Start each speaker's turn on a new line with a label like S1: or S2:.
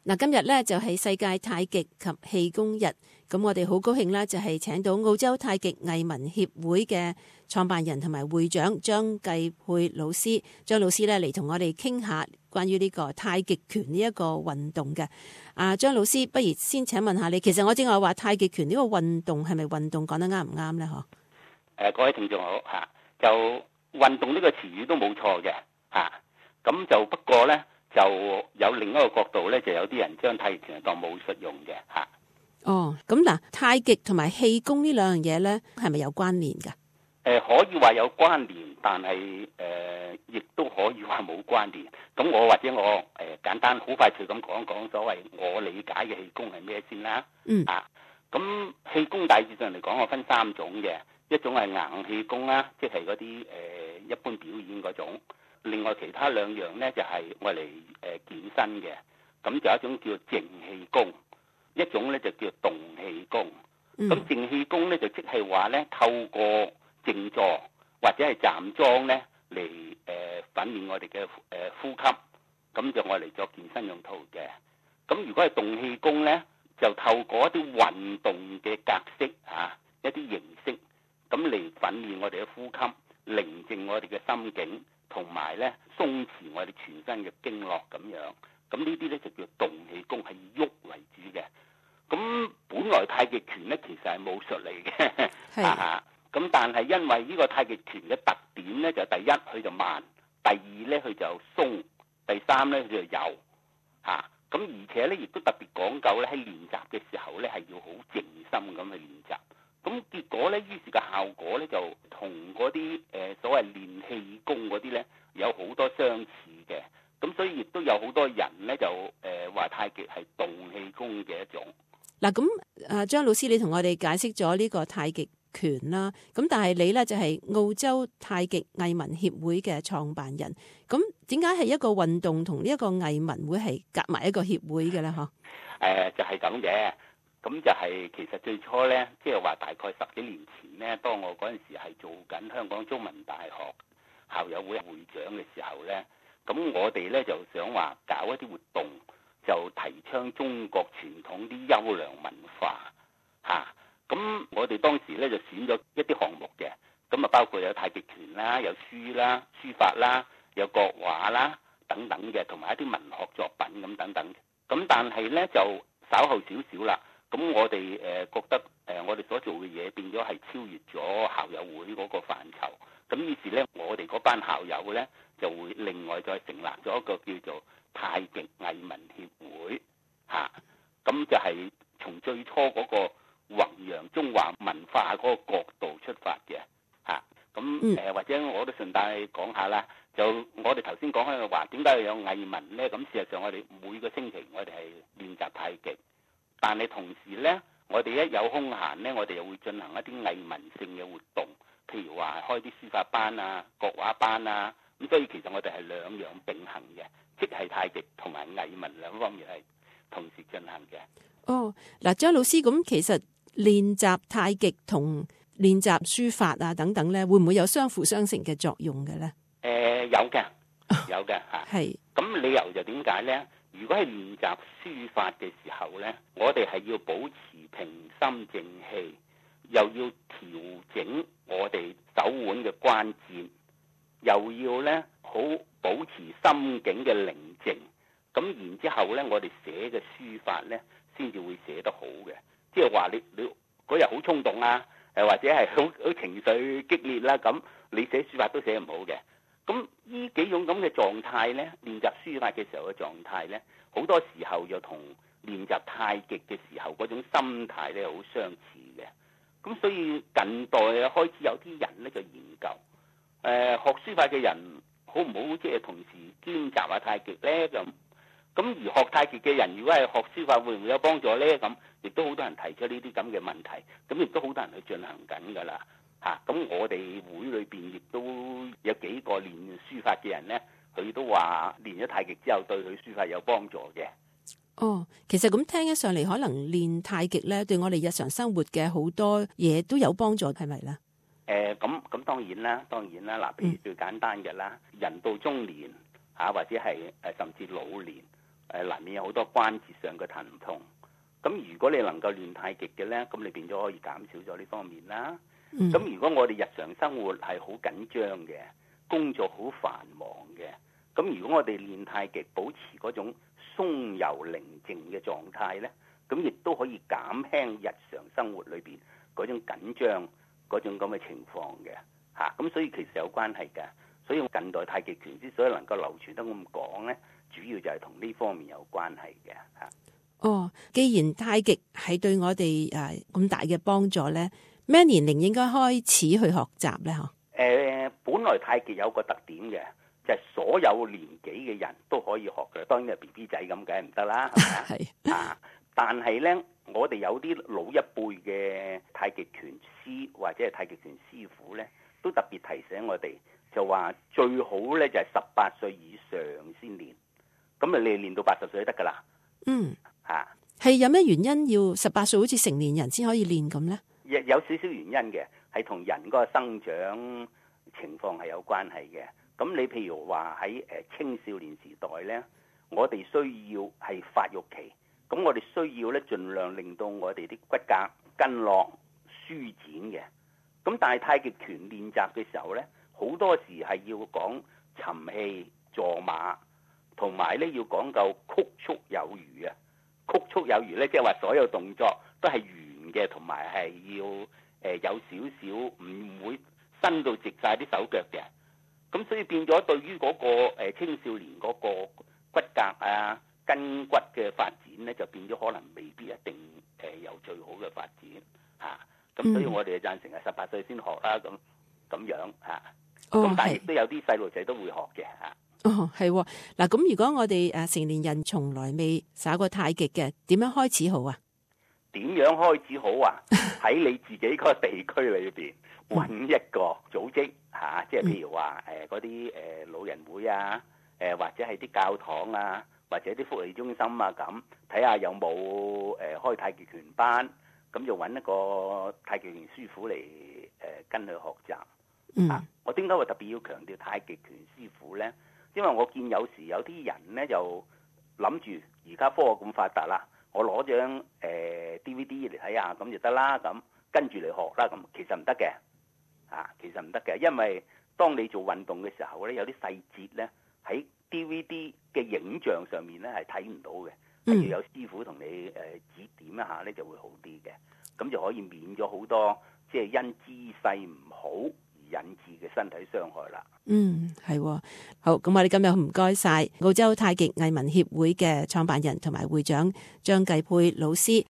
S1: 嗱，今日咧就係世界太極及氣功日，咁我哋好高興啦，就係請到澳洲太極藝文協會嘅創辦人同埋會長張繼沛老師，張老師咧嚟同我哋傾下關於呢個太極拳呢一個運動嘅。張老師，不如先請問下你，其實我正話太極拳呢個運動係咪運動，講得啱唔啱咧？
S2: 各位聽眾好嚇，就運動呢個詞語都冇錯嘅嚇，咁就不過咧。就有另一個角度咧，就有啲人將太極拳當武術用嘅嚇。
S1: 哦，咁嗱，太極同埋氣功呢兩樣嘢咧，係咪有關聯㗎？
S2: 可以話有關聯，但係亦都可以話冇關聯。咁我簡單好快脆咁講講所謂我理解嘅氣功係咩先啦。咁氣功大致上嚟講，我分三種嘅，一種係硬氣功啦，即係嗰啲一般表演嗰種。另外其他兩樣咧就係我嚟健身嘅，咁就一種叫靜氣功，一種咧就叫動氣功。咁靜氣功咧就即係話咧透過靜坐或者係站樁咧嚟訓練我哋嘅呼吸，咁就我嚟作健身用途嘅。咁如果係動氣功咧，就透過一啲運動嘅格式一啲形式，咁嚟訓練我哋嘅呼吸，寧靜我哋嘅心境。同埋咧鬆弛我哋全身嘅經絡咁樣，咁呢啲咧就叫動氣功，係以喐為主嘅。咁本來太極拳咧其實係武術嚟嘅，咁但係因為呢個太極拳嘅特點咧，就第一佢就慢，第二咧佢就鬆，第三咧佢就柔咁而且咧亦都特別講究咧喺練習嘅時候咧係要好靜心咁去練習。咁結果咧，於是嘅效果咧就同嗰啲所謂練氣功嗰啲咧有好多相似嘅。咁所以亦都有好多人咧就話太極係動氣功嘅一種。
S1: 嗱，咁張老師你同我哋解釋咗呢個太極拳啦。咁但係你咧就係澳洲太極藝文協會嘅創辦人。咁點解係一個運動同呢一個藝文會係夾埋一個協會嘅咧？
S2: 就係咁嘅。咁就係其實最初呢，即係話大概10幾年前呢，當我嗰陣時係做緊香港中文大學校友會會長嘅時候呢，咁我哋呢就想話搞一啲活動，就提倡中國傳統啲優良文化咁我哋當時呢就選咗一啲項目嘅，咁啊包括有太極拳啦，有書啦、書法啦，有國畫啦等等嘅，同埋一啲文學作品咁等等。咁但係呢，就稍後少少啦。咁我哋覺得我哋所做嘅嘢變咗係超越咗校友會嗰個範疇，咁於是咧我哋嗰班校友咧就會另外再成立咗一個叫做太極藝文協會咁就係從最初嗰個弘揚中華文化嗰個角度出發嘅咁或者我都順帶講下啦，就我哋頭先講開嘅話，點解要有藝文咧？咁事實上我哋每個星期我哋係練習太極。但係同時咧，我哋一有空閒咧，我哋又會進行一啲藝文性嘅活動，譬如話開啲書法班啊、國畫班啊，咁所以其實我哋係兩樣並行嘅，即係太極同埋藝文兩方面係同時進行嘅。
S1: 哦，嗱，張老師，咁其實練習太極同練習書法啊等等咧，會唔會有相輔相成嘅作用嘅咧？
S2: 有嘅
S1: 係。
S2: 咁理由就點解咧？如果係練習書法嘅時候呢，我哋係要保持平心靜氣，又要調整我哋手腕嘅關節，又要呢好保持心境嘅寧靜。咁然之後呢，我哋寫嘅書法呢先至會寫得好嘅。即係話你嗰日好衝動啊，或者係好情緒激烈啦，咁你寫書法都寫唔好嘅。咁呢幾種咁嘅狀態呢，練習書法嘅時候嘅狀態呢，好多時候又同練習太極嘅時候嗰種心態呢好相似嘅。咁所以近代開始有啲人呢就研究，學書法嘅人好唔好即係同時兼習下太極呢？咁而學太極嘅人如果係學書法會唔會有幫助呢？咁亦都好多人提出呢啲咁嘅問題，咁亦都好多人去進行緊㗎啦。咁我哋會裏邊亦都有幾個練書法嘅人呢，佢都話練咗太極之後對佢書法有幫助嘅。
S1: 哦，其實咁聽起上嚟，可能練太極咧，對我哋日常生活嘅好多嘢都有幫助，係咪咧？
S2: 咁當然啦。嗱，譬如最簡單嘅啦，人到中年或者係甚至老年， 難免有好多關節上嘅疼痛。咁如果你能夠練太極嘅呢，咁你變咗可以減少咗呢方面啦。咁如果我哋日常生活係好緊張嘅，工作好繁忙嘅，咁如果我哋練太極，保持嗰種鬆柔寧靜嘅狀態呢，咁亦都可以減輕日常生活裏邊嗰種緊張嗰種咁嘅情況嘅嚇。咁所以其實有關係嘅。所以近代太極拳之所以能夠流傳得咁廣呢，主要就係同呢方面有關係嘅嚇。
S1: 哦，既然太極係對我哋咁大嘅幫助呢，咩年齡應該開始去學習呢？
S2: 本來太極有個特點嘅，就係所有年紀嘅人都可以學嘅。當然係 BB 仔咁梗係唔得啦，係咪啊？但係呢，我哋有啲老一輩嘅太極拳師或者係太極拳師傅呢，都特別提醒我哋，就話最好呢就係18歲以上先練。咁你練到80歲得㗎啦。
S1: 係有咩原因要18歲好似成年人先可以練咁呢？
S2: 有少少原因嘅，係同人嗰個生長情況係有關係嘅。咁你譬如話喺青少年時代呢，我哋需要係發育期，咁我哋需要呢盡量令到我哋啲骨骼筋絡舒展嘅。咁但係太極拳練習嘅時候呢，好多時係要講沉氣坐馬，同埋呢要講究曲速有餘啊。曲速有餘呢，即係話所有動作都係圓嘅，同埋係要有少少唔會伸到直晒啲手腳嘅。咁所以變咗對於嗰個青少年嗰個骨骼啊筋骨嘅發展呢，就變咗可能未必一定有最好嘅發展嚇。咁所以我哋就贊成係18歲先學啦，咁樣嚇。咁但係亦都有啲細路仔都會學嘅嚇。
S1: 哦，係嗱，咁如果我哋成年人從來未耍過太極嘅，點樣開始好啊？
S2: 點樣開始好啊？喺你自己個地區裏邊揾一個組織嚇，即係譬如話嗰啲老人會啊，或者係啲教堂啊，或者啲福利中心啊，咁睇下有冇開太極拳班，咁就揾一個太極拳師傅嚟跟佢學習。我點解會特別要強調太極拳師傅呢？因為我見有時有啲人呢，就諗住而家科學咁發達啦，我攞張DVD 嚟睇下咁就得啦，咁跟住嚟學啦，咁其實唔得嘅，其實唔得嘅，因為當你做運動嘅時候呢，有啲細節呢喺 DVD 嘅影像上面呢係睇唔到嘅，係要有師傅同你指點一下呢就會好啲嘅，咁就可以免咗好多即係因姿勢唔好引致嘅身體傷害啦。
S1: 係好，咁我哋今日唔該晒澳洲太極藝文協會嘅創辦人同埋會長張繼沛老師。